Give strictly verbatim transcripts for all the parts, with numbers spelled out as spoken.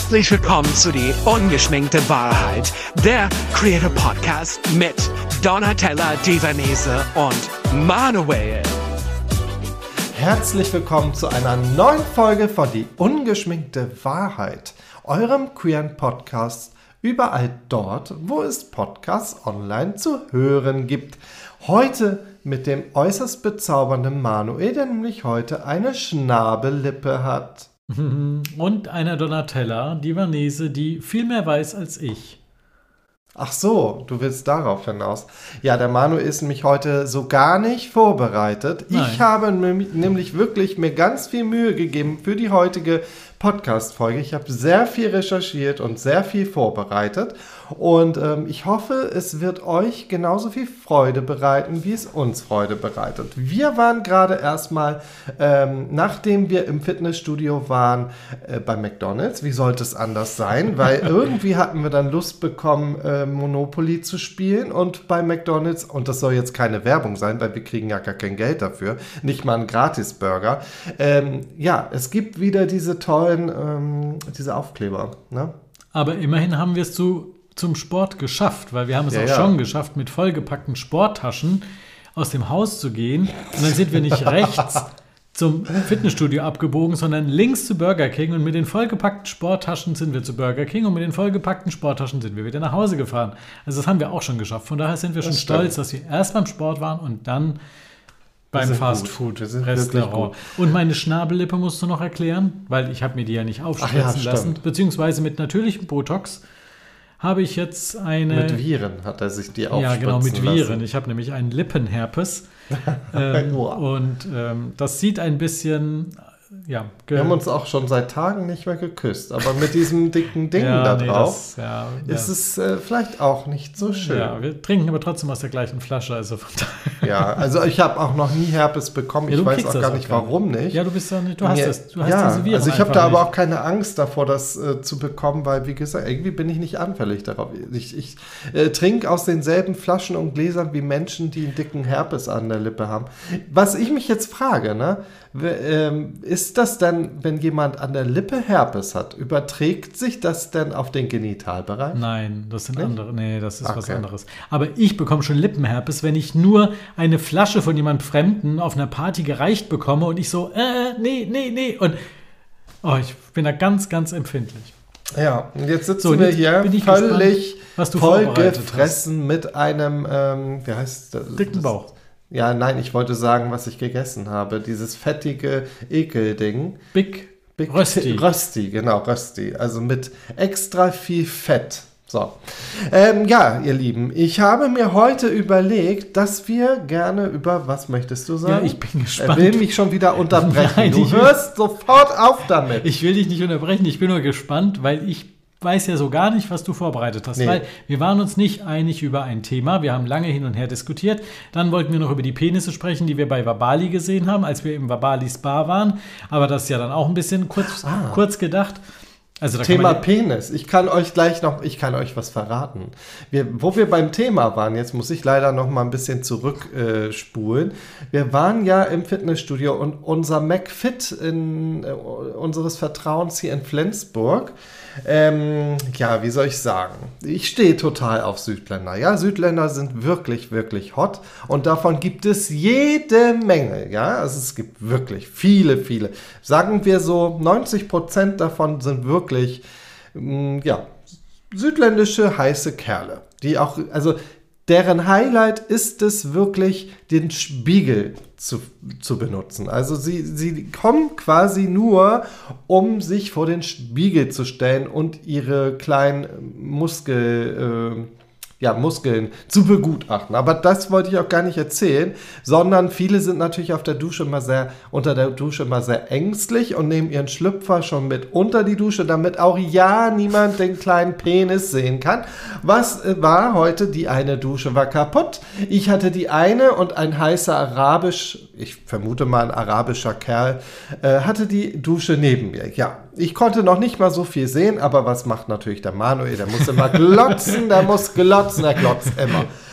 Herzlich willkommen zu Die ungeschminkte Wahrheit, der Creator Podcast mit Donatella Divanese und Manuel. Herzlich willkommen zu einer neuen Folge von Die ungeschminkte Wahrheit, eurem queeren Podcast, überall dort, wo es Podcasts online zu hören gibt. Heute mit dem äußerst bezaubernden Manuel, der nämlich heute eine Schnabellippe hat. Und einer Donatella Divanese, die viel mehr weiß als ich. Ach so, du willst darauf hinaus. Ja, der Manu ist nämlich heute so gar nicht vorbereitet. Nein. Ich habe nämlich wirklich mir ganz viel Mühe gegeben für die heutige Podcast-Folge. Ich habe sehr viel recherchiert und sehr viel vorbereitet. Und ähm, ich hoffe, es wird euch genauso viel Freude bereiten, wie es uns Freude bereitet. Wir waren gerade erstmal, ähm, nachdem wir im Fitnessstudio waren, äh, bei McDonald's. Wie sollte es anders sein? Weil irgendwie hatten wir dann Lust bekommen, äh, Monopoly zu spielen. Und bei McDonald's, und das soll jetzt keine Werbung sein, weil wir kriegen ja gar kein Geld dafür, nicht mal einen Gratis-Burger. Ähm, ja, es gibt wieder diese tollen, ähm, diese Aufkleber, ne? Aber immerhin haben wir es zu zum Sport geschafft, weil wir haben es ja, auch ja. schon geschafft, mit vollgepackten Sporttaschen aus dem Haus zu gehen. Und dann sind wir nicht rechts zum Fitnessstudio abgebogen, sondern links zu Burger King. Und mit den vollgepackten Sporttaschen sind wir zu Burger King und mit den vollgepackten Sporttaschen sind wir wieder nach Hause gefahren. Also das haben wir auch schon geschafft. Von daher sind wir schon das stolz, stimmt. dass wir erst beim Sport waren und dann beim Fast-Food-Restaurant. Und meine Schnabellippe musst du noch erklären, weil ich habe mir die ja nicht aufspritzen Ach ja, lassen. stimmt. Beziehungsweise mit natürlichem Botox habe ich jetzt eine... Mit Viren hat er sich die aufspritzen Ja, genau, mit Viren. lassen. Ich habe nämlich einen Lippenherpes. ähm, Wow. Und ähm, das sieht ein bisschen... Ja, Wir haben uns auch schon seit Tagen nicht mehr geküsst, aber mit diesem dicken Ding ja, da nee, drauf das, ja, ist ja. es äh, vielleicht auch nicht so schön. Ja, wir trinken aber trotzdem aus der gleichen Flasche. Also von daher. Ja, also ich habe auch noch nie Herpes bekommen. Ja, Ich du weiß kriegst auch das gar auch nicht, gar warum nicht. Ja, du bist ja nicht, du hast Mir- das, du hast ja, diese Viren also ich habe einfach da aber nicht. auch keine Angst davor, das äh, zu bekommen, weil, wie gesagt, irgendwie bin ich nicht anfällig darauf. Ich, ich äh, trinke aus denselben Flaschen und Gläsern wie Menschen, die einen dicken Herpes an der Lippe haben. Was ich mich jetzt frage, ne, w- ähm, ist das dann, wenn jemand an der Lippe Herpes hat, überträgt sich das denn auf den Genitalbereich? Nein, das sind Nicht? andere. Nee, das ist was Okay. anderes. Aber ich bekomme schon Lippenherpes, wenn ich nur eine Flasche von jemand Fremden auf einer Party gereicht bekomme und ich so, äh, nee, nee, nee. Und oh, ich bin da ganz, ganz empfindlich. Ja, und jetzt sitzen So, und wir jetzt hier bin ich völlig gespannt, was du vorbereitet vollgefressen mit einem, ähm, wie heißt das? Dicken Bauch. Ja, nein, ich wollte sagen, was ich gegessen habe. Dieses fettige Ekelding. Big, Big Rösti. Rösti, genau, Rösti. Also mit extra viel Fett. So. Ähm, ja, ihr Lieben, ich habe mir heute überlegt, dass wir gerne über, was möchtest du sagen? Ja, ich bin Er gespannt. will mich schon wieder unterbrechen. Nein, du ich- hörst sofort auf damit. Ich will dich nicht unterbrechen, ich bin nur gespannt, weil ich weiß ja so gar nicht, was du vorbereitet hast. Nee. Weil wir waren uns nicht einig über ein Thema, wir haben lange hin und her diskutiert. Dann wollten wir noch über die Penisse sprechen, die wir bei Vabali gesehen haben, als wir im Vabali Spa waren. Aber das ist ja dann auch ein bisschen kurz, Ah. kurz gedacht. Also da kann Thema man, Penis. Ich kann euch gleich noch, ich kann euch was verraten. Wir, wo wir beim Thema waren, jetzt muss ich leider noch mal ein bisschen zurückspulen. Äh, spulen. wir waren ja im Fitnessstudio und unser McFit in, äh, unseres Vertrauens hier in Flensburg, ähm, ja, wie soll ich sagen? Ich stehe total auf Südländer. Ja, Südländer sind wirklich, wirklich hot und davon gibt es jede Menge. Ja, also es gibt wirklich viele, viele. Sagen wir so, neunzig Prozent davon sind wirklich, mh, ja, südländische heiße Kerle, die auch, also deren Highlight ist es wirklich, den Spiegel zu, zu benutzen. Also sie, sie kommen quasi nur, um sich vor den Spiegel zu stellen und ihre kleinen Muskel, äh, ja, Muskeln zu begutachten. Aber das wollte ich auch gar nicht erzählen, sondern viele sind natürlich auf der Dusche immer sehr, unter der Dusche immer sehr ängstlich und nehmen ihren Schlüpfer schon mit unter die Dusche, damit auch ja niemand den kleinen Penis sehen kann. Was äh, war heute? Die eine Dusche war kaputt. Ich hatte die eine und ein heißer arabisch, ich vermute mal ein arabischer Kerl, äh, hatte die Dusche neben mir. Ja, ich konnte noch nicht mal so viel sehen, aber was macht natürlich der Manuel? Der muss immer glotzen, der muss glotzen, er glotzt immer.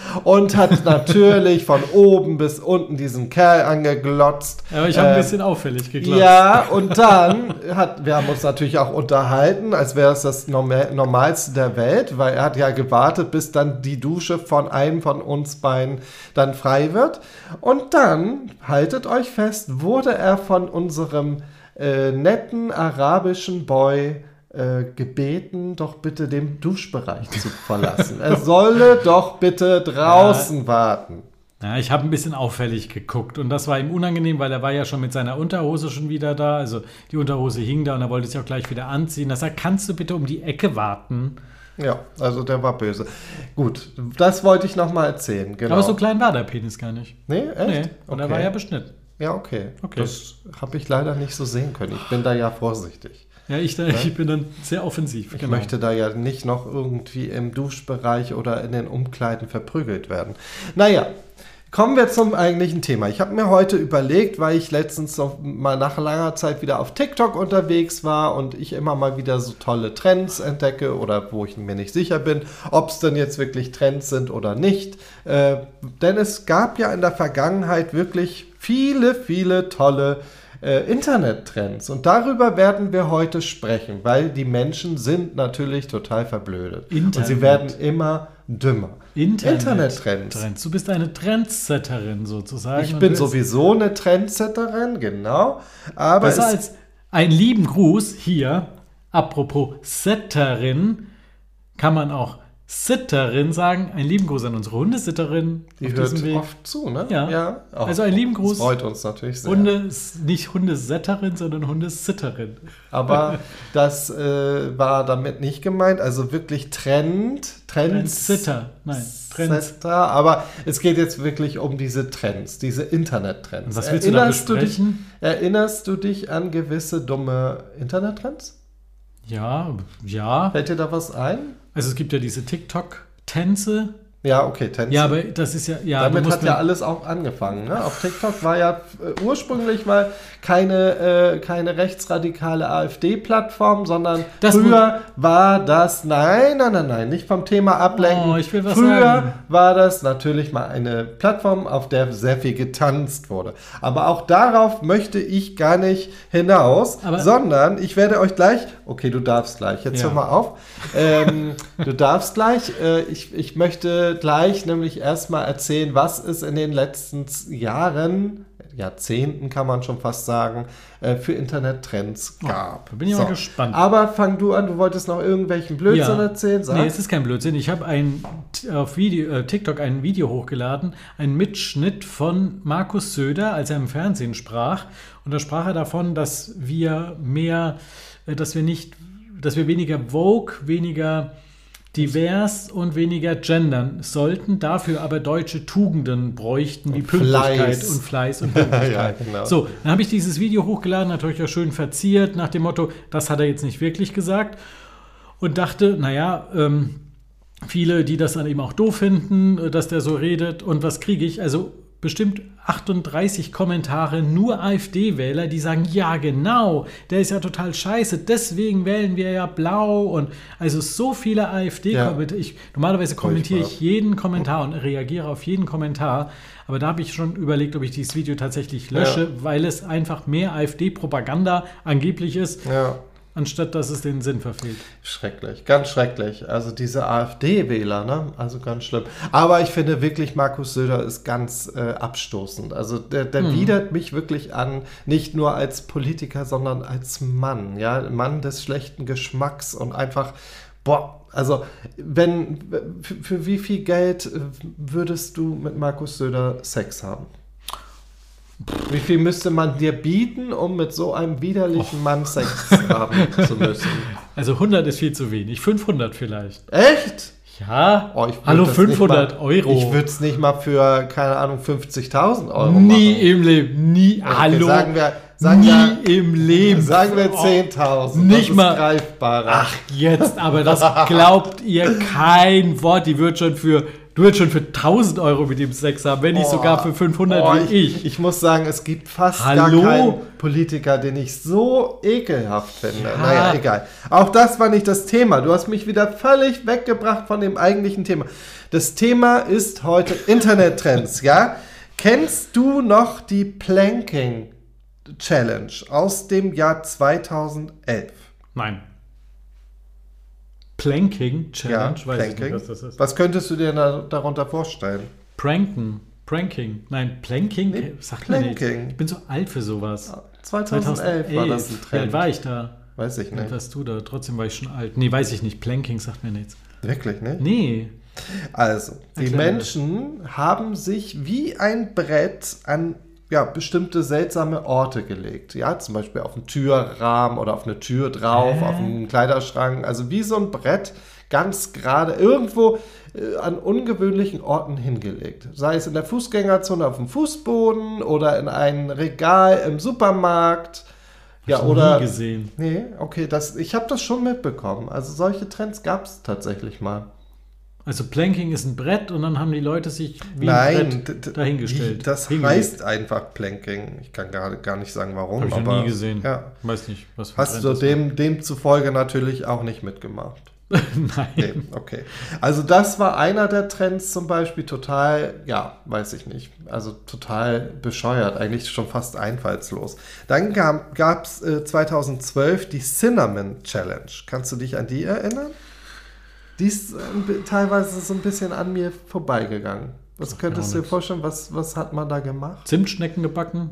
und hat natürlich von oben bis unten diesen Kerl angeglotzt. Aber ich habe ein Äh, bisschen auffällig geglotzt. Ja, und dann hat, wir haben uns natürlich auch unterhalten, als wäre es das Norm- Normalste der Welt, weil er hat ja gewartet, bis dann die Dusche von einem von uns beiden dann frei wird. Und dann, haltet euch fest, wurde er von unserem äh, netten arabischen Boy äh, gebeten, doch bitte den Duschbereich zu verlassen. Er solle doch bitte draußen ja. warten. Ja, ich habe ein bisschen auffällig geguckt und das war ihm unangenehm, weil er war ja schon mit seiner Unterhose schon wieder da. Also die Unterhose hing da und er wollte sie auch gleich wieder anziehen. Da sagt, kannst du bitte um die Ecke warten? Ja, also der war böse. Gut, das wollte ich nochmal erzählen. Genau. Aber so klein war der Penis gar nicht. Nee, echt? Nee, und okay. er war ja beschnitten. Ja, okay. okay. Das habe ich leider nicht so sehen können. Ich bin da ja vorsichtig. Ja, ich, da, ja? ich bin dann sehr offensiv. Ich genau. möchte da ja nicht noch irgendwie im Duschbereich oder in den Umkleiden verprügelt werden. Naja, kommen wir zum eigentlichen Thema. Ich habe mir heute überlegt, weil ich letztens noch mal nach langer Zeit wieder auf TikTok unterwegs war und ich immer mal wieder so tolle Trends entdecke oder wo ich mir nicht sicher bin, ob es denn jetzt wirklich Trends sind oder nicht. Äh, denn es gab ja in der Vergangenheit wirklich viele, viele tolle äh, Internet-Trends. Und darüber werden wir heute sprechen, weil die Menschen sind natürlich total verblödet. Internet. Und sie werden immer dümmer. Internet Internet-Trends. Trends. Du bist eine Trendsetterin sozusagen. Ich bin sowieso eine Trendsetterin, genau. Aber besser es, als einen lieben Gruß hier, apropos Setterin, kann man auch Sitterin sagen. Einen lieben Gruß an unsere Hundesitterin. Die hört oft zu, ne? Ja. ja. Oh, also einen lieben Gruß. Das freut uns natürlich sehr. Hunde, nicht Hundesetterin, sondern Hundesitterin. Aber das äh, war damit nicht gemeint. Also wirklich Trend. Trends. Trendsitter. Nein, Trends. Setter, aber es geht jetzt wirklich um diese Trends, diese Internet-Trends. Was willst erinnerst du da besprechen? Du dich, erinnerst du dich an gewisse dumme Internet-Trends? Ja, ja. Fällt dir da was ein? Also es gibt ja diese TikTok-Tänze. Ja, okay, Tänze. Ja, aber das ist ja... ja Damit hat ja alles auch angefangen. Ne? Auf TikTok war ja äh, ursprünglich mal keine, äh, keine rechtsradikale AfD-Plattform, sondern das früher war das... Nein, nein, nein, nein, nicht vom Thema ablenken. Oh, ich will was früher sagen. war das natürlich mal eine Plattform, auf der sehr viel getanzt wurde. Aber auch darauf möchte ich gar nicht hinaus, aber sondern ich werde euch gleich... Okay, du darfst gleich. Jetzt ja. hör mal auf. Ähm, du darfst gleich. Äh, ich, ich möchte gleich nämlich erstmal erzählen, was es in den letzten Jahren, Jahrzehnten kann man schon fast sagen, äh, für Internettrends gab. Oh, da bin ich so. mal gespannt. Aber fang du an, du wolltest noch irgendwelchen Blödsinn ja. erzählen? Sag. Nee, es ist kein Blödsinn. Ich habe ein, auf Video, äh, TikTok ein Video hochgeladen, einen Mitschnitt von Markus Söder, als er im Fernsehen sprach. Und da sprach er davon, dass wir mehr, äh, dass wir nicht, dass wir weniger Vogue, weniger divers und weniger gendern sollten, dafür aber deutsche Tugenden bräuchten, wie und Pünktlichkeit Fleiß. und Fleiß und Pünktlichkeit. ja, genau. So, dann habe ich dieses Video hochgeladen, natürlich auch schön verziert, nach dem Motto, das hat er jetzt nicht wirklich gesagt und dachte, naja, ähm, viele, die das dann eben auch doof finden, dass der so redet und was kriege ich? Also bestimmt achtunddreißig Kommentare, nur AfD-Wähler, die sagen, ja genau, der ist ja total scheiße, deswegen wählen wir ja blau und also so viele AfD-Kommentare. Ja. Normalerweise kommentiere ich jeden Kommentar und reagiere auf jeden Kommentar, aber da habe ich schon überlegt, ob ich dieses Video tatsächlich lösche, ja. weil es einfach mehr AfD-Propaganda angeblich ist. Ja. Anstatt dass es den Sinn verfehlt. Schrecklich, ganz schrecklich. Also diese AfD-Wähler, ne? Also ganz schlimm. Aber ich finde wirklich, Markus Söder ist ganz äh, abstoßend. Also der, der hm. widert mich wirklich an, nicht nur als Politiker, sondern als Mann. Ja, Mann des schlechten Geschmacks und einfach, boah, also wenn, für, für wie viel Geld würdest du mit Markus Söder Sex haben? Wie viel müsste man dir bieten, um mit so einem widerlichen oh. Mann Sex haben zu müssen? Also hundert ist viel zu wenig. fünfhundert vielleicht. Echt? Ja. Oh, Hallo, fünfhundert mal, Euro. Ich würde es nicht mal für, keine Ahnung, fünfzigtausend Euro Nie machen. im Leben. Nie. Okay, Hallo. Sagen wir, sagen Nie wir, im Leben. Sagen wir zehntausend. Nicht das mal. Ist greifbarer. Ach, jetzt. Aber das glaubt ihr kein Wort. Die wird schon für Du willst schon für tausend Euro mit ihm Sex haben, wenn nicht Oh, sogar für fünfhundert oh, wie ich. Ich muss sagen, es gibt fast Hallo? gar keinen Politiker, den ich so ekelhaft finde. Ja. Naja, egal. Auch das war nicht das Thema. Du hast mich wieder völlig weggebracht von dem eigentlichen Thema. Das Thema ist heute Internettrends, ja? Kennst du noch die Planking Challenge aus dem Jahr zweitausendelf? Nein. Planking Challenge? Ja, Weiß Planking. ich nicht, was das ist. Was könntest du dir da, darunter vorstellen? Pranken. Pranking. Nein, Planking? Nee, Sagt mir nicht. Planking. Ich bin so alt für sowas. zweitausendelf war das ein Wie Trend. alt war ich da? Weiß ich Wie alt nicht. warst du da? Trotzdem war ich schon alt. Nee, weiß ich nicht. Planking sagt mir nichts. Wirklich, ne? Nee. Also, die Erklär mir Menschen haben sich wie ein Brett an ja, bestimmte seltsame Orte gelegt. Ja, zum Beispiel auf einen Türrahmen oder auf eine Tür drauf, Hä? auf einen Kleiderschrank. Also wie so ein Brett, ganz gerade, irgendwo äh, an ungewöhnlichen Orten hingelegt. Sei es in der Fußgängerzone auf dem Fußboden oder in ein Regal im Supermarkt. Ja, Hab ich oder. nie gesehen. Nee, okay, das, ich habe das schon mitbekommen. Also solche Trends gab es tatsächlich mal. Also Planking ist ein Brett und dann haben die Leute sich wie Nein, ein d- d- Brett dahingestellt. wie- Das Hingelegt. heißt einfach Planking. Ich kann gar, gar nicht sagen, warum. Habe ich aber, noch nie gesehen. Ja. Weiß nicht, was für ein Hast Trend du das war. dem, demzufolge natürlich auch nicht mitgemacht? Nein. Nee, okay. Also das war einer der Trends zum Beispiel, total, ja, weiß ich nicht, also total bescheuert, eigentlich schon fast einfallslos. Dann gab es äh, zweitausendzwölf die Cinnamon Challenge. Kannst du dich an die erinnern? Die ist äh, teilweise so ein bisschen an mir vorbeigegangen. Was Sagt könntest mir du auch dir vorstellen, was, was hat man da gemacht? Zimtschnecken gebacken.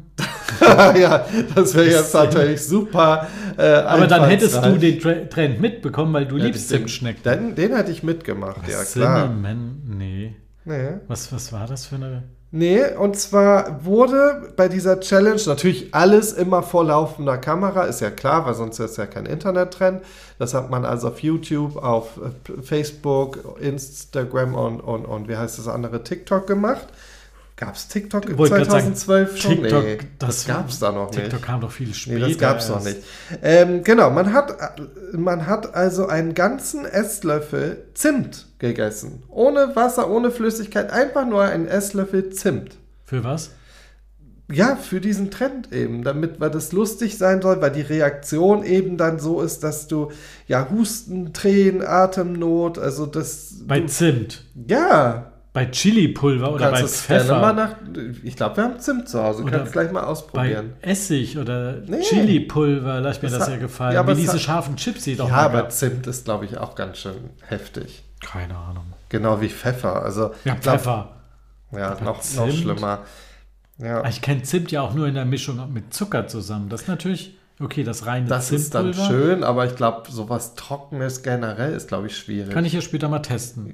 Ja, das wäre jetzt natürlich super. Äh, Aber dann hättest du einfallsreich. den Tra- Trend mitbekommen, weil du Ja, liebst den- Zimtschnecken. Den, den hätte ich mitgemacht, ja klar. Cinnamon, nee. Nee. Was, was war das für eine... Nee, und zwar wurde bei dieser Challenge natürlich alles immer vor laufender Kamera, ist ja klar, weil sonst ist ja kein Internet-Trend. Das hat man also auf YouTube, auf äh, Facebook, Instagram und, und, und wie heißt das andere, TikTok gemacht. Gab es TikTok in Wollte grad sagen, zweitausendzwölf schon? TikTok, nee, das, das- gab es da noch TikTok nicht. kam doch viel später. Nee, das gab es noch erst. nicht. Ähm, genau, man hat, man hat also einen ganzen Esslöffel Zimt gegessen. Ohne Wasser, ohne Flüssigkeit, einfach nur einen Esslöffel Zimt. Für was? Ja, für diesen Trend eben, damit weil das lustig sein soll, weil die Reaktion eben dann so ist, dass du ja Husten, Tränen, Atemnot, also das... Bei du, Zimt. ja, Bei Chili-Pulver oder bei kannst es gerne Pfeffer. mal nach... Ich glaube, wir haben Zimt zu Hause, Oder kannst gleich mal Bei ausprobieren. Essig oder Nee. Chili-Pulver, lass mir Das das, hat- ja gefallen. ja, aber Wie es diese hat- scharfen Chips, die doch Ja, mal aber gab. Zimt ist, glaube ich, auch ganz schön heftig. Keine Ahnung. Genau wie Pfeffer. Also, Ja, ich glaub, Pfeffer. Ja, Aber noch, noch Zimt? schlimmer. Ja. Ich kenne Zimt ja auch nur in der Mischung mit Zucker zusammen. Das ist natürlich, okay, das reine Das ist dann Zimtpulver. schön, aber ich glaube, sowas Trockenes generell ist, glaube ich, schwierig. Kann ich ja später mal testen.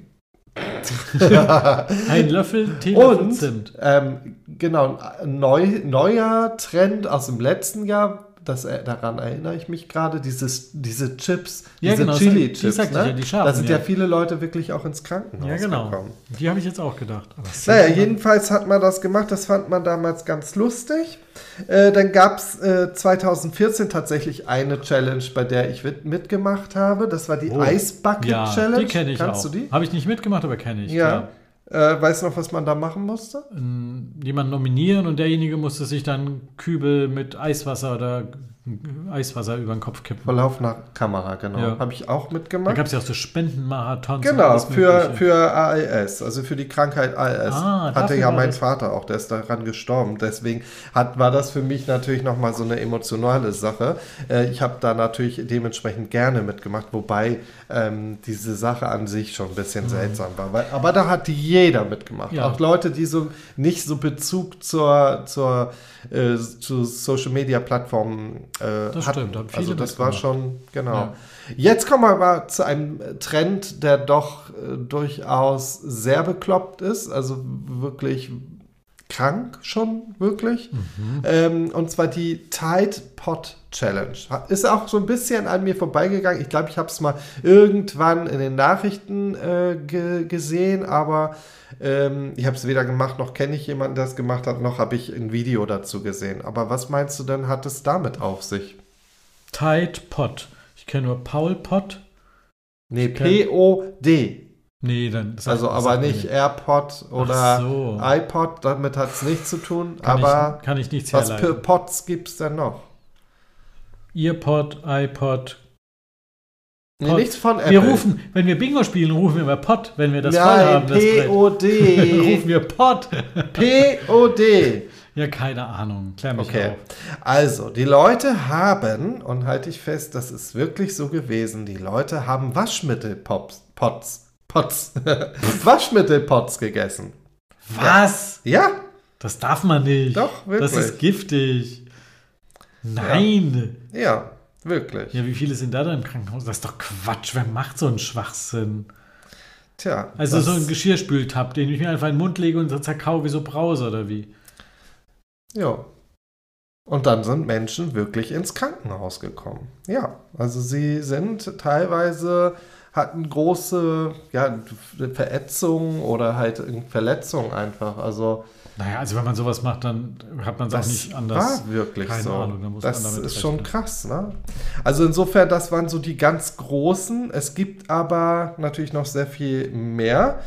Ein Löffel, Teelöffel Und, Zimt. ähm, genau, ein neu, neuer Trend aus dem letzten Jahr, das, äh, daran erinnere ich mich gerade, dieses, diese Chips, Ja, diese genau, die Chili-Chips, sagte ich ne? ja, die scharfen, da sind ja. ja. viele Leute wirklich auch ins Krankenhaus Ja, genau. gekommen. Die habe ich jetzt auch gedacht. Aber Naja, Zimt- jedenfalls hat man das gemacht, das fand man damals ganz lustig. Äh, dann gab es äh, zweitausendvierzehn tatsächlich eine Challenge, bei der ich mit, mitgemacht habe. Das war die Oh. Ice Bucket ja, Challenge. die kenne ich Kannst auch. du die? Habe ich nicht mitgemacht, aber kenne ich. Ja. Äh, weißt du noch, was man da machen musste? Ähm, Jemanden nominieren und derjenige musste sich dann Kübel mit Eiswasser oder Eiswasser über den Kopf kippen. Vor laufender Kamera, genau. Ja. Habe ich auch Da mitgemacht. gab es ja auch so Spendenmarathons. und Genau, alles für, Mögliche. für A L S, also für die Krankheit A L S. Ah, Hatte dafür ja war mein das. Vater auch, der ist daran gestorben. Deswegen hat, war das für mich natürlich nochmal so eine emotionale Sache. Äh, ich habe da natürlich dementsprechend gerne mitgemacht, wobei ähm, diese Sache an sich schon ein bisschen seltsam war. Weil, aber da hat jeder mitgemacht. Mhm. Ja. Auch Leute, die so nicht so Bezug zur, zur, äh, zu Social Media Plattformen äh, Das hatten. stimmt, haben viele also das war mitgemacht. schon, genau. Ja. Jetzt kommen wir aber zu einem Trend, der doch äh, durchaus sehr bekloppt ist, also wirklich krank schon, wirklich. Mhm. Ähm, und zwar die Tide Pod Challenge. Ist auch so ein bisschen an mir vorbeigegangen. Ich glaube, ich habe es mal irgendwann in den Nachrichten äh, ge- gesehen, aber ähm, ich habe es weder gemacht, noch kenne ich jemanden, der es gemacht hat, noch habe ich ein Video dazu gesehen. Aber was meinst du denn, hat es damit auf sich? Tide Pod. Ich kenne nur Paul Pod. Nee, Ich kenn- P O D. Nee, dann... das Also sagt- das aber sagt mir nicht AirPod oder so. iPod, damit hat es nichts zu tun. Kann aber ich, kann ich nichts was für herleiten. Pods gibt es denn noch? Earpod, iPod. Nee, Pod. nichts von Apple. Wir rufen, wenn wir Bingo spielen, rufen wir immer Pod, wenn wir das voll Nein, haben. Das Brett. Dann rufen P O D. wir Pod. P O D. Ja, keine Ahnung. Klär mich Okay, auf. also die Leute haben, und halte ich fest, das ist wirklich so gewesen, die Leute haben Waschmittelpots, Pots, Pots, Waschmittelpots gegessen. Was? Ja, Das darf man nicht. Doch, wirklich. Das ist giftig. Nein. ja, wirklich. Ja, wie viele sind da denn im Krankenhaus? Das ist doch Quatsch. Wer macht so einen Schwachsinn? Tja, Also das- so ein Geschirrspültab, den ich mir einfach in den Mund lege und so zerkau wie so Brause oder wie? Ja. Und dann sind Menschen wirklich ins Krankenhaus gekommen. Ja, also sie sind teilweise, hatten große ja, Verätzungen oder halt Verletzungen einfach. Also Naja, also wenn man sowas macht, dann hat man es auch das nicht anders. war wirklich Keine so. Ahnung, da muss das man damit ist schon rechnen. krass, ne? Also insofern, das waren so die ganz großen. Es gibt aber natürlich noch sehr viel mehr.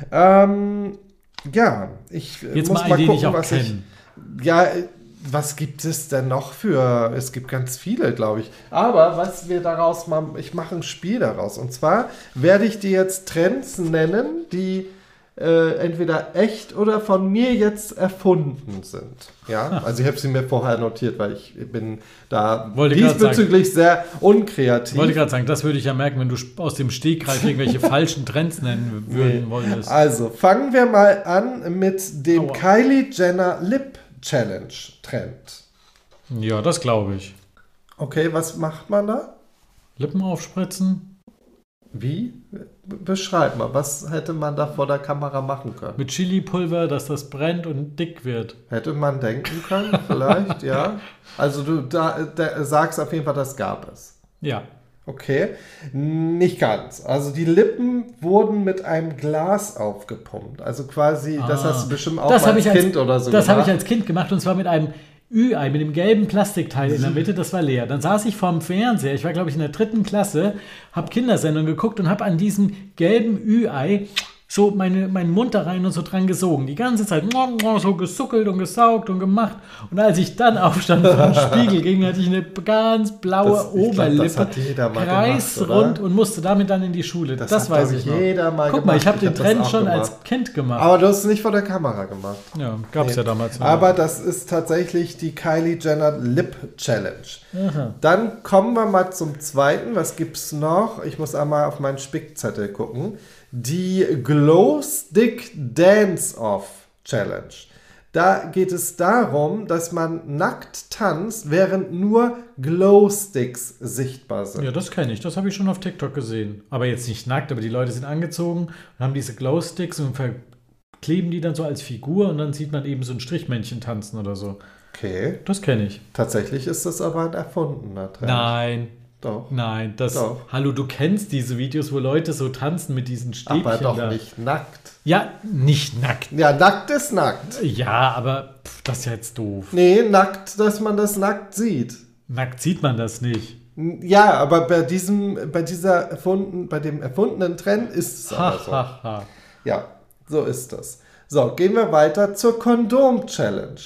Ähm, ja, ich Jetzt muss mal mal einen, den gucken, ich auch was ich... kenne. Ja, was gibt es denn noch für? Es gibt ganz viele, glaube ich. Aber was wir daraus machen, ich mache ein Spiel daraus. Und zwar werde ich dir jetzt Trends nennen, die äh, entweder echt oder von mir jetzt erfunden sind. Ja, also ich habe sie mir vorher notiert, weil ich bin da Wollte grad diesbezüglich sehr unkreativ. Ich wollte gerade sagen, das würde ich ja merken, wenn du aus dem Stegreif irgendwelche falschen Trends nennen würden wolltest. Also fangen wir mal an mit dem Aua. Kylie Jenner Lip Challenge Trend. Ja, das glaube ich. Okay, was macht man da? Lippen aufspritzen, Wie? Be- Beschreib mal, was hätte man da vor der Kamera machen können? mit Chili-Pulver, dass das brennt und dick wird. Hätte man denken können, vielleicht, ja. Also du da, da, sagst auf jeden Fall, das gab es. Ja. Okay, nicht ganz. Also die Lippen wurden mit einem Glas aufgepumpt. Also quasi, das Ah. hast du bestimmt auch Das mal habe als ich als Kind oder so Das habe ich gemacht. als Kind gemacht und zwar mit einem Ü-Ei, mit dem gelben Plastikteil in der Mitte, das war leer. Dann saß ich vorm Fernseher, ich war glaube ich in der dritten Klasse, habe Kindersendung geguckt und habe an diesem gelben Ü-Ei so meine, meinen Mund da rein und so dran gesogen. Die ganze Zeit so gesuckelt und gesaugt und gemacht. Und als ich dann aufstand vor den Spiegel ging, hatte ich eine ganz blaue Das- ich glaub, das Oberlippe, hat jeder mal kreisrund gemacht, oder? und musste damit dann in die Schule. Das, Das hat, weiß glaub ich ich, noch. jeder mal Guck mal, gemacht. ich habe Ich den hab das Trend auch schon gemacht. als Kind gemacht. Aber du hast es nicht vor der Kamera gemacht. ja, gab es Nee. ja damals. noch. Aber das ist tatsächlich die Kylie Jenner Lip Challenge. Dann kommen wir mal zum zweiten. Was gibt's noch? Ich muss einmal auf meinen Spickzettel gucken. Die Glow Stick Dance Off Challenge. Da geht es darum, dass man nackt tanzt, während nur Glowsticks sichtbar sind. Ja, das kenne ich. Das habe ich schon auf TikTok gesehen. Aber jetzt nicht nackt, aber die Leute sind angezogen und haben diese Glowsticks und verkleben die dann so als Figur und dann sieht man eben so ein Strichmännchen tanzen oder so. Okay. Das kenne ich. Tatsächlich ist das aber ein erfundener Trend. Nein, Doch. nein, das. Doch. Hallo, du kennst diese Videos, wo Leute so tanzen mit diesen Stäbchen Aber doch da. nicht nackt. Ja, nicht nackt. Ja, nackt ist nackt. Ja, aber pff, das ist ja jetzt doof. Nee, nackt, dass man das nackt sieht. Nackt sieht man das nicht. Ja, aber bei diesem, bei dieser erfunden, bei dem erfundenen Trend ist es aber Ha, so. ha, ha. Ja, so ist das. So, gehen wir weiter zur Kondom-Challenge.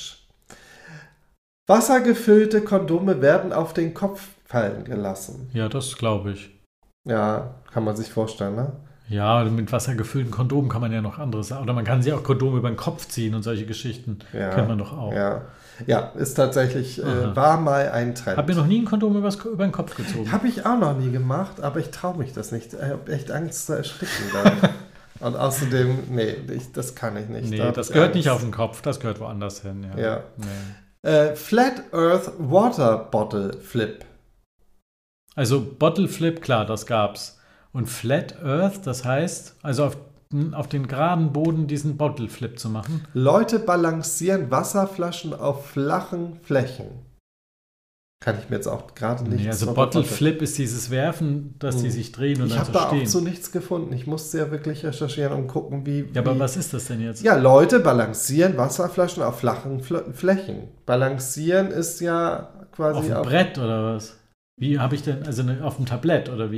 Wassergefüllte Kondome werden auf den Kopf fallen gelassen. Ja, das glaube ich. Ja, kann man sich vorstellen, ne? Ja, mit wassergefüllten Kondomen kann man ja noch anderes. Oder man kann sich auch Kondome über den Kopf ziehen und solche Geschichten. Ja, Kennt man doch auch. Ja, ja ist tatsächlich, Aha. äh, war mal ein Trend. Hab mir noch nie ein Kondom übers, über den Kopf gezogen. Habe ich auch noch nie gemacht, aber ich traue mich das nicht. Ich habe echt Angst zu ersticken dann. Und außerdem, nee, ich, das kann ich nicht. Nee, Da hab das ich gehört Angst. nicht auf den Kopf, das gehört woanders hin. Ja. Ja. Nee. Äh, Flat Earth Water Bottle Flip. Also Bottle Flip, klar, das gab's. Und Flat Earth, das heißt, also auf, auf den geraden Boden diesen Bottle Flip zu machen. Leute balancieren Wasserflaschen auf flachen Flächen. Kann ich mir jetzt auch gerade nicht Nee, also so Bottle vorstellen. Flip ist dieses Werfen, dass die Hm. sich drehen und Ich dann habe so da stehen. auch so nichts gefunden. Ich musste ja wirklich recherchieren und gucken, wie. ja, aber wie was ist das denn jetzt? Ja, Leute balancieren Wasserflaschen auf flachen Fl Flächen. Balancieren ist ja quasi Auf dem auf. Brett oder was? Wie habe ich denn, also ne, auf dem Tablett oder wie?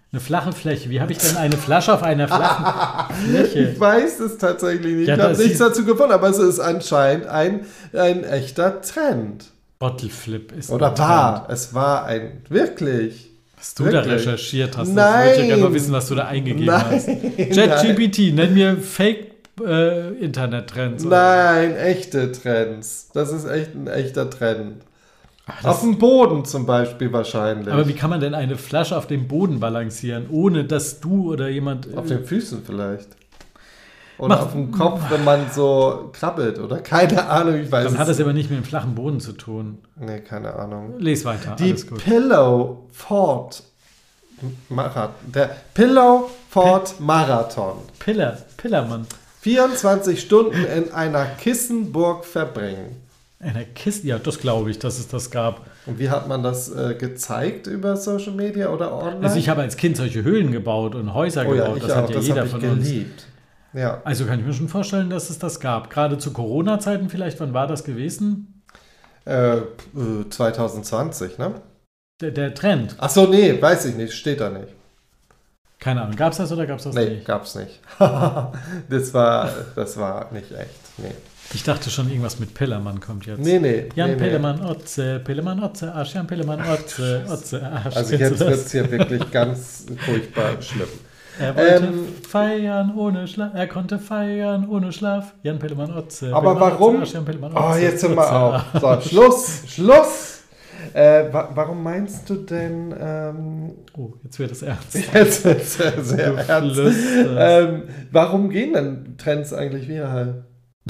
Eine flache Fläche. Wie habe ich denn eine Flasche auf einer flachen Fläche? Ich weiß es tatsächlich nicht. Ja, ich habe das nichts ist- dazu gefunden, aber es ist anscheinend ein, ein echter Trend. Bottle Flip ist Oder ein war. Trend. Es war ein, wirklich. Was du da Wirklich? recherchiert hast, das Nein. wollte ich gerne mal wissen, was du da eingegeben Nein. hast. ChatGPT, nenn mir Fake-Internet-Trends. Nein, echte Trends. Das ist echt ein echter Trend. Ach, Auf das, dem Boden zum Beispiel wahrscheinlich. aber wie kann man denn eine Flasche auf dem Boden balancieren, ohne dass du oder jemand... Auf äh, den Füßen vielleicht. Oder Mach- auf dem Kopf, wenn man so krabbelt. Oder keine Ahnung, ich weiß Dann es hat das nicht. aber nicht mit dem flachen Boden zu tun. Nee, keine Ahnung. Les weiter, Die alles gut. Pillow Fort Marathon. Der Pillow Fort Marathon. Piller, Pillermann. vierundzwanzig Stunden in einer Kissenburg verbringen. Einer Kiste, ja, das glaube ich, dass es das gab. Und wie hat man das äh, gezeigt über Social Media oder online? Also ich habe als Kind solche Höhlen gebaut und Häuser oh ja, gebaut. ich Das auch. hat ja Das jeder habe ich von uns. geliebt. Ja. Also kann ich mir schon vorstellen, dass es das gab. Gerade zu Corona-Zeiten vielleicht, wann war das gewesen? Äh, äh, zwanzig zwanzig, ne? Der, der Trend. Ach so, nee, weiß ich nicht. Steht da nicht. Keine Ahnung, gab es das oder gab es das Nee, nicht? gab's nicht. das, war, das war nicht echt. Nee, Ich dachte schon, irgendwas mit Pillermann kommt jetzt. nee. nee Jan nee, nee. Pillemann, Otze, Pillemann, Otze, Arsch, Jan Pillemann, Otze, Otze, Arsch. Also Kennst jetzt du wird das? es hier wirklich ganz furchtbar schlimm. Er wollte Ähm, feiern ohne Schlaf, er konnte feiern ohne Schlaf. Jan Pillemann, Otze. Aber Pillemann, warum? Otze, Arsch, Jan Pillemann, Oh, Otze, jetzt sind wir Otze, auf. So, Schluss, Schluss. Äh, wa warum meinst du denn, ähm, Oh, jetzt wird es ernst. jetzt wird es sehr, sehr Du ernst, flüsterst. ähm, warum gehen denn Trends eigentlich viral?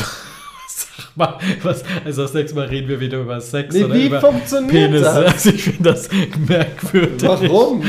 Sag mal, was, also das nächste Mal reden wir wieder über Sex Nee, oder wie über funktioniert Penisse. das? Also ich finde das merkwürdig. Warum?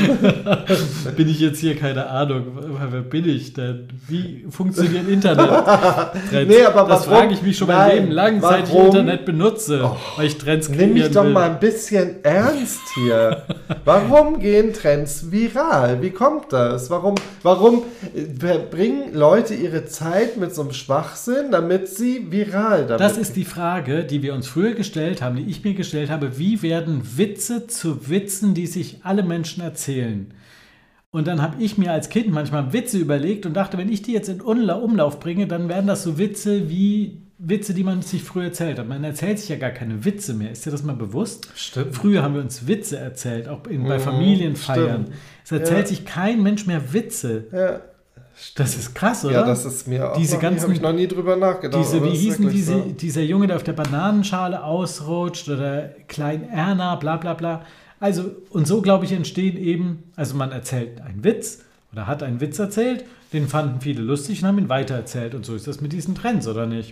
Bin ich jetzt hier, keine Ahnung, wer bin ich denn? Wie funktioniert Internet? Nee, aber das warum? frage ich mich schon mein Nein, Leben lang, seit ich warum? Internet benutze, weil ich Trends kreieren Nimm mich doch will. mal ein bisschen ernst hier. Warum gehen Trends viral? Wie kommt das? Warum, warum äh, verbringen Leute ihre Zeit mit so einem Schwachsinn, damit sie viral damit Das ist die Frage, die wir uns früher gestellt haben, die ich mir gestellt habe. Wie werden Witze zu Witzen, die sich alle Menschen erzählen? Und dann habe ich mir als Kind manchmal Witze überlegt und dachte, wenn ich die jetzt in Umla- Umlauf bringe, dann wären das so Witze wie Witze, die man sich früher erzählt hat. Man erzählt sich ja gar keine Witze mehr. Ist dir das mal bewusst? Stimmt. Früher haben wir uns Witze erzählt, auch in, bei Mhm, Familienfeiern. stimmt. Es erzählt Ja. sich kein Mensch mehr Witze. Ja, Das ist krass, oder? ja, das ist mir auch Diese noch, ganzen- habe ich noch nie drüber nachgedacht. Diese, aber wie das ist hießen wirklich diese, so. dieser Junge, der auf der Bananenschale ausrutscht oder Klein Erna, bla bla bla. Also, und so, glaube ich, entstehen eben, also man erzählt einen Witz oder hat einen Witz erzählt, den fanden viele lustig und haben ihn weitererzählt. Und so ist das mit diesen Trends, oder nicht?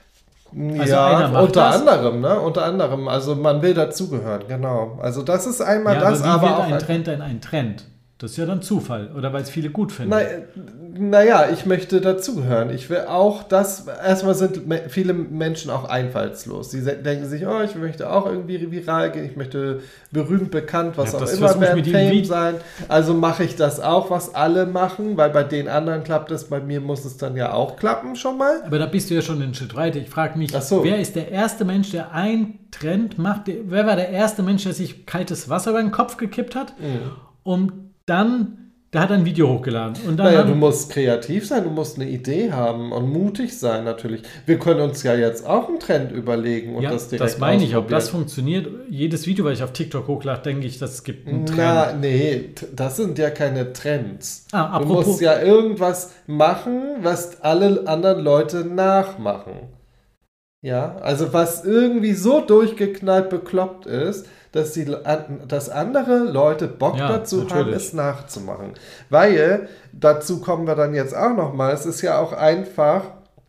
Also Ja, einer macht unter das. anderem, ne? Unter anderem. Also man will dazugehören, genau. Also das ist einmal Ja, das, aber wie aber wird auch. ein Trend dann ein Trend? Das ist ja dann Zufall oder weil es viele gut finden. Naja, naja, ich möchte dazugehören. Ich will auch das, erstmal sind me- viele Menschen auch einfallslos. Sie se- denken sich, oh, ich möchte auch irgendwie viral gehen, ich möchte berühmt, bekannt, was Ja, auch das immer versuche ich werden, mit dem Fame Lied- sein. Also mache ich das auch, was alle machen, weil bei den anderen klappt es, bei mir muss es dann ja auch klappen schon mal. Aber da bist du ja schon einen Schritt weiter. Ich frage mich, Ach so. wer ist der erste Mensch, der einen Trend macht? Der- Wer war der erste Mensch, der sich kaltes Wasser über den Kopf gekippt hat? Mhm. Um dann, der hat ein Video hochgeladen. Und dann Naja, haben- du musst kreativ sein, du musst eine Idee haben und mutig sein natürlich. Wir können uns ja jetzt auch einen Trend überlegen und ja, das das, direkt meine ich, ob ausprobieren. das funktioniert. Jedes Video, was ich auf TikTok hochlade, denke ich, das gibt einen Trend. Na, nee, t- das sind ja keine Trends. Ah, du apropos- musst ja irgendwas machen, was alle anderen Leute nachmachen. Ja, also was irgendwie so durchgeknallt bekloppt ist, dass, die, dass andere Leute Bock Ja, dazu haben, natürlich. es nachzumachen. Weil, dazu kommen wir dann jetzt auch nochmal, es ist ja auch einfach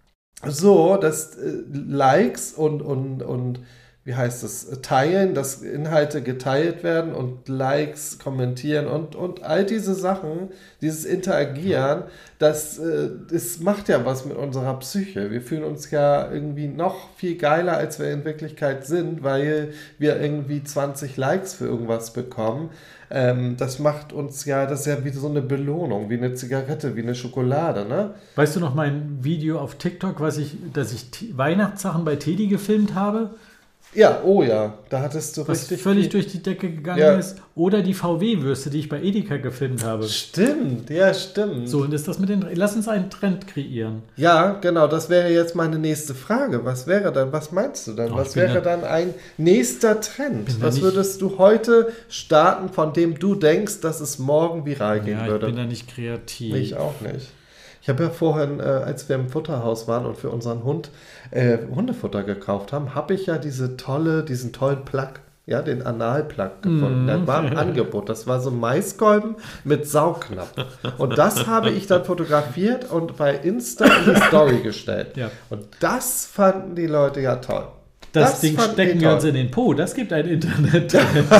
so, dass äh, Likes und, und, und wie heißt es, teilen, dass Inhalte geteilt werden und Likes kommentieren und, und all diese Sachen, dieses Interagieren, das, äh, das macht ja was mit unserer Psyche. Wir fühlen uns ja irgendwie noch viel geiler, als wir in Wirklichkeit sind, weil wir irgendwie zwanzig Likes für irgendwas bekommen. Ähm, das macht uns ja, das ist ja wie so eine Belohnung, wie eine Zigarette, wie eine Schokolade, ne? Weißt du noch mein Video auf TikTok, was ich, dass ich T- Weihnachtssachen bei Teddy gefilmt habe? Ja, oh ja, da hattest du Was richtig völlig viel- durch die Decke gegangen Ja. ist. Oder die V W-Würste, die ich bei Edeka gefilmt habe. Stimmt, ja, stimmt. So, und ist das mit den. Lass uns einen Trend kreieren. Ja, genau, das wäre jetzt meine nächste Frage. Was wäre dann, was meinst du dann? Oh, was ich bin wäre da- dann ein nächster Trend? bin da Was nicht- würdest du heute starten, von dem du denkst, dass es morgen viral gehen Ja, ich würde? bin da nicht kreativ. Ich auch nicht. Ich habe ja vorhin, äh, als wir im Futterhaus waren und für unseren Hund äh, Hundefutter gekauft haben, habe ich ja diese tolle, diesen tollen Plug, ja, den Analplug gefunden. Mm. Der war im Angebot. Das war so Maiskolben mit Saugnapf. Und das habe ich dann fotografiert und bei Insta in die Story gestellt. Ja. Und das fanden die Leute ja toll. Das, Ding fanden die stecken wir toll. uns in den Po. Das gibt ein Internet.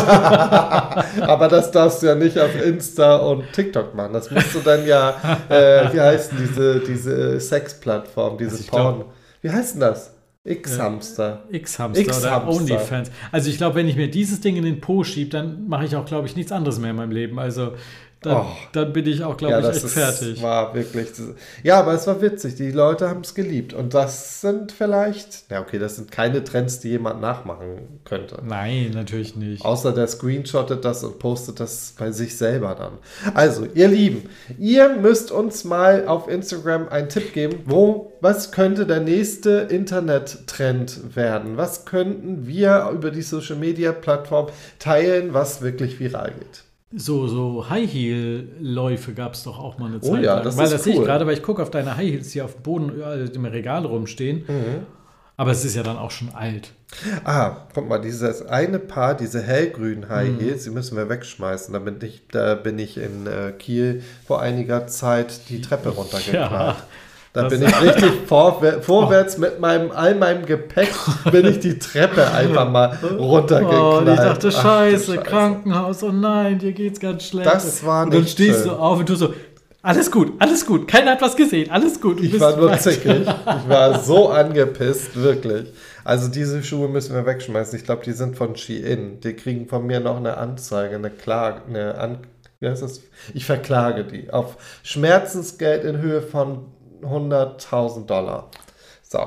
Aber das darfst du ja nicht auf Insta und TikTok machen. Das musst du dann ja, äh, wie heißt denn diese, diese Sexplattform, diese Also ich Porn. glaub- Wie heißt denn das? X-Hamster. X-Hamster oder X-Hamster. OnlyFans. Also ich glaube, wenn ich mir dieses Ding in den Po schiebe, dann mache ich auch, glaube ich, nichts anderes mehr in meinem Leben. Also dann, Oh. dann bin ich auch, glaube Ja, ich, das echt ist, fertig. war wirklich. Ja, aber es war witzig. Die Leute haben es geliebt. Und das sind vielleicht. Ja, okay, das sind keine Trends, die jemand nachmachen könnte. Nein, natürlich nicht. Außer der screenshottet das und postet das bei sich selber dann. Also, ihr Lieben, ihr müsst uns mal auf Instagram einen Tipp geben, wo, was könnte der nächste Internet-Trend werden? Was könnten wir über die Social-Media-Plattform teilen, was wirklich viral geht? So, so High-Heel-Läufe gab es doch auch mal eine Oh Zeit ja, lang. das weil ist das sehe ich cool. gerade, weil ich gucke auf deine High Heels, die auf dem Boden überall im Regal rumstehen. Mhm. Aber es ist ja dann auch schon alt. Ah, guck mal, dieses eine Paar, diese hellgrünen High Heels, die müssen wir wegschmeißen. Da bin ich, da bin ich in äh, Kiel vor einiger Zeit die Treppe runtergeknallt. Ja, Da das- bin ich richtig vorwär vorwärts mit meinem, all meinem Gepäck bin ich die Treppe einfach mal runtergeknallt. Oh, und ich dachte, Ach, du scheiße, Krankenhaus, oh nein, dir geht's ganz schlecht. Das war Und dann nicht stehst schön. du auf und du so, alles gut, alles gut, keiner hat was gesehen, alles gut. Du Ich bist war nur weiter. zickig. Ich war so angepisst, wirklich. Also diese Schuhe müssen wir wegschmeißen. Ich glaube, die sind von Shein. Die kriegen von mir noch eine Anzeige, eine Klage, eine An wie heißt das? Ich verklage die auf Schmerzensgeld in Höhe von hunderttausend Dollar. So.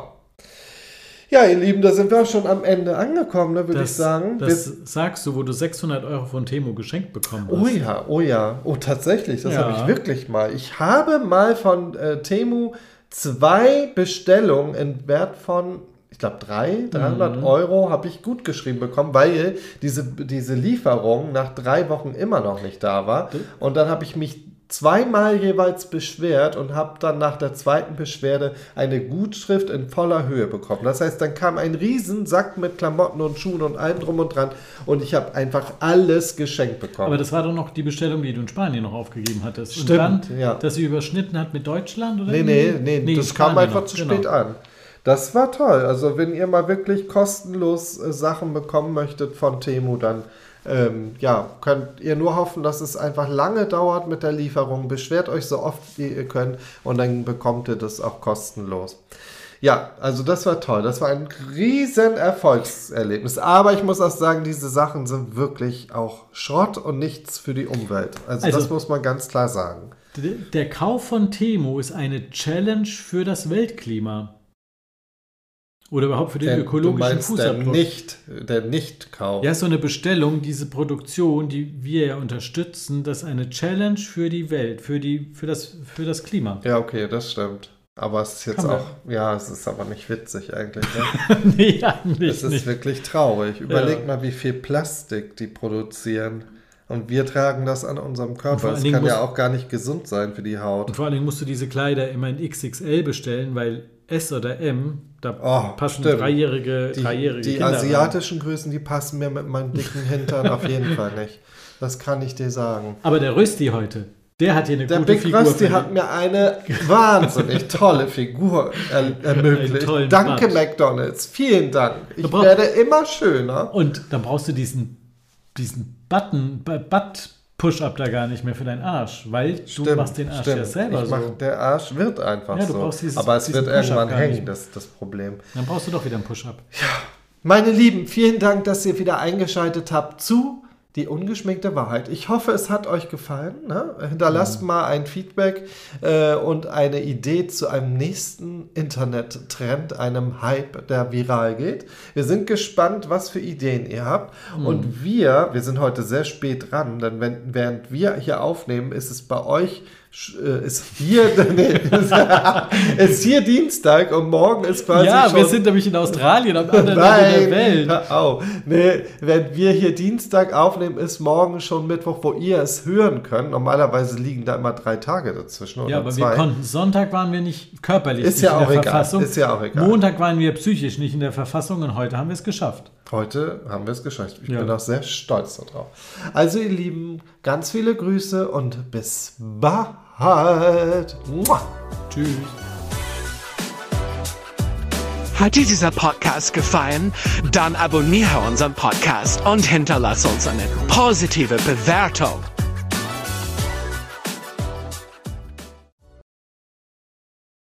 Ja, ihr Lieben, da sind wir auch schon am Ende angekommen, ne, würde ich Das, sagen. das Wir- sagst du, wo du sechshundert Euro von Temo geschenkt bekommen hast. Oh ja, oh ja. Oh, tatsächlich, das Ja. habe ich wirklich mal. Ich habe mal von äh, Temu zwei Bestellungen im Wert von, ich glaube, drei, dreihundert Mhm. Euro habe ich gut geschrieben bekommen, weil diese, diese Lieferung nach drei Wochen immer noch nicht da war. Und dann habe ich mich zweimal jeweils beschwert und habe dann nach der zweiten Beschwerde eine Gutschrift in voller Höhe bekommen. Das heißt, dann kam ein Riesensack mit Klamotten und Schuhen und allem drum und dran und ich habe einfach alles geschenkt bekommen. Aber das war doch noch die Bestellung, die du in Spanien noch aufgegeben hattest. Stimmt, und dann, ja. dass sie überschnitten hat mit Deutschland? Oder Nee, wie? nee, nee, das kam Spanien einfach noch, zu genau. spät an. Das war toll. Also wenn ihr mal wirklich kostenlos äh, Sachen bekommen möchtet von Temu, dann ähm, ja, könnt ihr nur hoffen, dass es einfach lange dauert mit der Lieferung. Beschwert euch so oft, wie ihr könnt und dann bekommt ihr das auch kostenlos. Ja, also das war toll. Das war ein riesen Erfolgserlebnis. Aber ich muss auch sagen, diese Sachen sind wirklich auch Schrott und nichts für die Umwelt. Also, Also- das muss man ganz klar sagen. Der, der Kauf von Temo ist eine Challenge für das Weltklima. Oder überhaupt für den Der, du ökologischen meinst der Fußabdruck. nicht, der Nicht-Kauf. Ja, so eine Bestellung, diese Produktion, die wir ja unterstützen, das ist eine Challenge für die Welt, für, die, für, das, für das Klima. Ja, okay, das stimmt. Aber es ist jetzt Kann man- auch, ja, es ist aber nicht witzig eigentlich. Ne? Nee, eigentlich Es ist nicht. wirklich traurig. Überleg Ja. mal, wie viel Plastik die produzieren. Und wir tragen das an unserem vor Körper. allen Das Dingen kann ja muss- auch gar nicht gesund sein für die Haut. Und vor allen Dingen musst du diese Kleider immer in X X L bestellen, weil S oder M, da Oh, passen stimmt. dreijährige, Die, dreijährige die Kinder rein. asiatischen Größen, die passen mir mit meinem dicken Hintern auf jeden Fall nicht. Das kann ich dir sagen. Aber der Rösti heute, der hat hier eine Der gute Big Figur. Rusty für hat die- mir eine wahnsinnig tolle Figur er ermöglicht. tollen Danke, Butt. McDonald's. Vielen Dank. Ich Du brauch- werde immer schöner. Und dann brauchst du diesen, diesen Button, Bu- Butt-Push-Up da gar nicht mehr für deinen Arsch, weil du Stimmt, machst den Arsch stimmt. ja selber ich so. mach, der Arsch wird einfach Ja, du so. brauchst dieses- Aber es diesen wird Push-Up irgendwann gar nicht hängen, mehr. das ist das Problem. Dann brauchst du doch wieder einen Push-Up. Meine Lieben, vielen Dank, dass ihr wieder eingeschaltet habt zu Die ungeschminkte Wahrheit. Ich hoffe, es hat euch gefallen. Ne? Hinterlasst mhm. mal ein Feedback äh, und eine Idee zu einem nächsten Internet-Trend, einem Hype, der viral geht. Wir sind gespannt, was für Ideen ihr habt. Mhm. Und wir, wir sind heute sehr spät dran, denn wenn, während wir hier aufnehmen, ist es bei euch ist hier, nee, ist hier Dienstag und morgen ist quasi ja, schon... wir sind nämlich in Australien, am anderen Ende der Welt. Hör auf. Nee, wenn wir hier Dienstag aufnehmen, ist morgen schon Mittwoch, wo ihr es hören könnt. Normalerweise liegen da immer drei Tage dazwischen oder Ja, aber zwei. wir konnten. Sonntag waren wir nicht körperlich ist nicht ja in auch der egal. Verfassung. Ist ja auch egal. Montag waren wir psychisch nicht in der Verfassung und heute haben wir es geschafft. Heute haben wir es geschafft. Ich ja. bin auch sehr stolz darauf. Also ihr Lieben, ganz viele Grüße und bis bald. Mua. Tschüss. Hat dir dieser Podcast gefallen? Dann abonniere unseren Podcast und hinterlass uns eine positive Bewertung.